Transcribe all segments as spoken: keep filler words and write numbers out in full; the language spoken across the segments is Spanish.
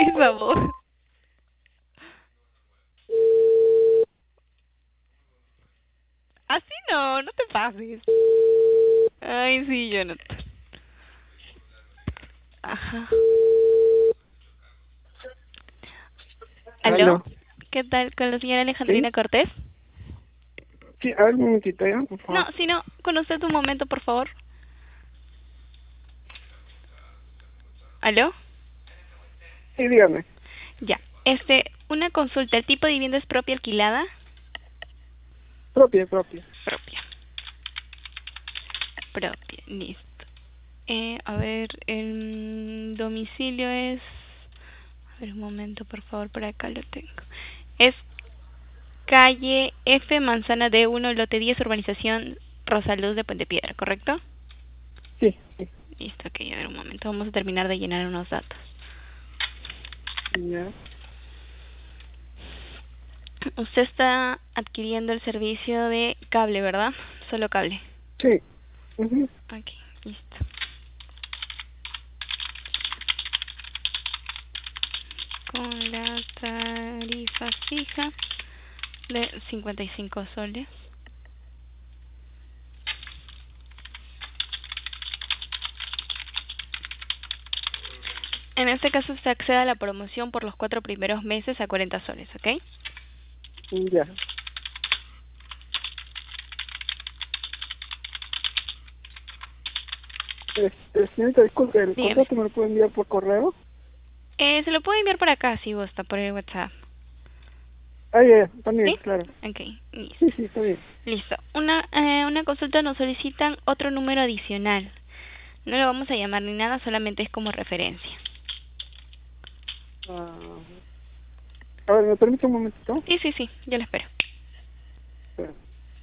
Esa voz. Así no, no te pases. Ay, sí, Jonathan. Ajá. ¿Aló? Aló. ¿Qué tal con la señora ¿Sí? Alejandrina Cortés? Sí, a ver un momentito, ¿ya? Por No, favor. si no, con usted un momento, por favor. ¿Aló? Sí, dígame. Ya. Este, una consulta. ¿El tipo de vivienda es propia alquilada? Propia, propia. Propia. Propia, listo. Eh, a ver, el domicilio es... A ver, un momento, por favor, por acá lo tengo. Es calle F, manzana D uno, lote diez, urbanización Rosaluz de Puente Piedra, ¿correcto? Sí, sí. Listo, ok, a ver, un momento. Vamos a terminar de llenar unos datos. Ya. Usted está adquiriendo el servicio de cable, ¿verdad? Solo cable. Sí. Ujú. Ok, listo. Con la tarifa fija de cincuenta y cinco soles. En este caso se accede a la promoción por los cuatro primeros meses a cuarenta soles, ¿ok? Ya. Este, señorita, disculpe, ¿el Dígame. contrato me lo puede enviar por correo? Eh, se lo puedo enviar por acá si gusta, por el WhatsApp. Ah, ya, ya, ¿Sí? también, claro. Ok, listo. Sí, sí, está bien. Listo. Una, eh, una consulta nos solicitan otro número adicional. No lo vamos a llamar ni nada, solamente es como referencia. Ah, a ver, ¿me permite un momentito? Sí, sí, sí, yo lo espero. Espera.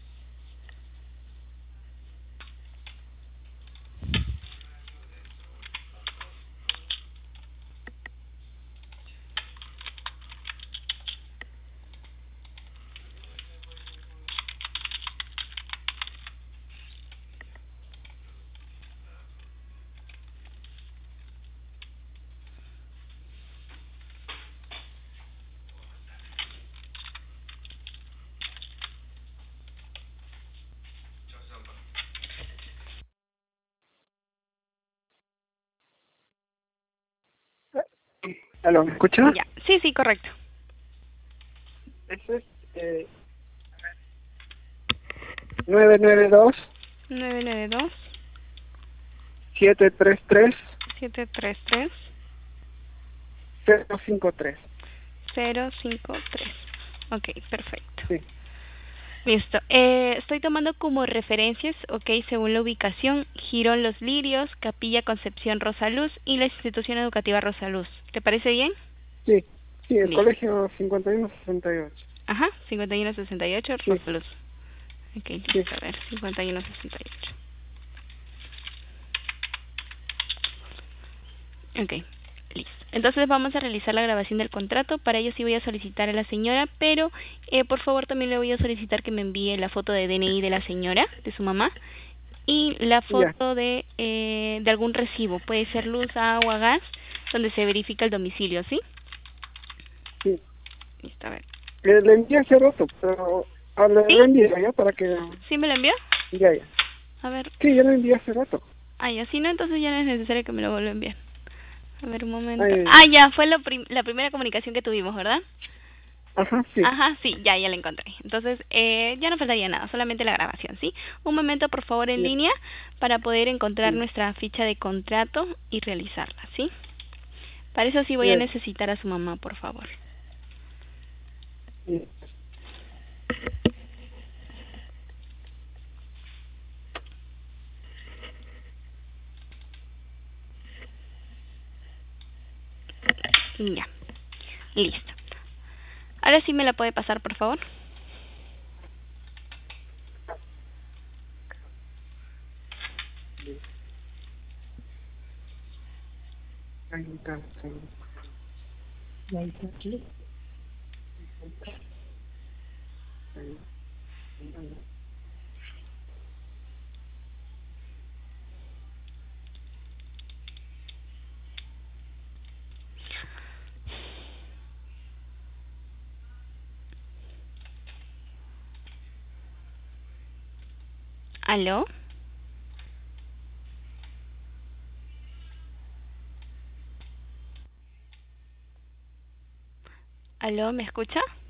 ¿Aló, me escucha? Ya, sí, sí, correcto. Ese es eh, nueve nueve dos, nueve nueve dos, siete tres tres, siete tres tres, cero cinco tres. cero cinco tres. Ok, perfecto. Sí, Listo. Eh, estoy tomando como referencias, ok, según la ubicación, Girón Los Lirios, Capilla Concepción Rosaluz y la institución educativa Rosaluz. ¿Te parece bien? sí. Sí, el Listo. colegio cincuenta y uno sesenta y ocho. Ajá, cincuenta y uno sesenta y ocho Sí, Rosaluz. Ok, sí. listo, a ver, cincuenta y uno sesenta y ocho. Ok, listo. Entonces vamos a realizar la grabación del contrato. Para ello sí voy a solicitar a la señora, pero eh, por favor también le voy a solicitar que me envíe la foto de D N I de la señora, de su mamá, y la Ya, foto de, eh, de algún recibo. Puede ser luz, agua, gas, donde se verifica el domicilio, ¿sí? sí. Listo, a ver. Le, le envié hace rato, pero ah, le ¿Sí? reenvío ya para que... ¿Sí me lo envió? Ya, ya. A ver. Sí, ya lo envié hace rato. Ah, ya, si no, entonces ya no es necesario que me lo vuelva a enviar. A ver, un momento. Ay, Ah, ya, fue la, prim la primera comunicación que tuvimos, ¿verdad? ajá, sí. Ajá, sí, ya, ya la encontré. Entonces, eh, ya no faltaría nada, solamente la grabación, ¿sí? Un momento, por favor, en Ya, línea para poder encontrar sí, nuestra ficha de contrato y realizarla, ¿sí? Para eso sí voy a ya, necesitar a su mamá, por favor. ya. Ya, listo. Ahora sí me la puede pasar, por favor. Ahí está, sí. Ya está aquí. Ahí, ahí. ¿Aló? ¿Aló? ¿Me escucha?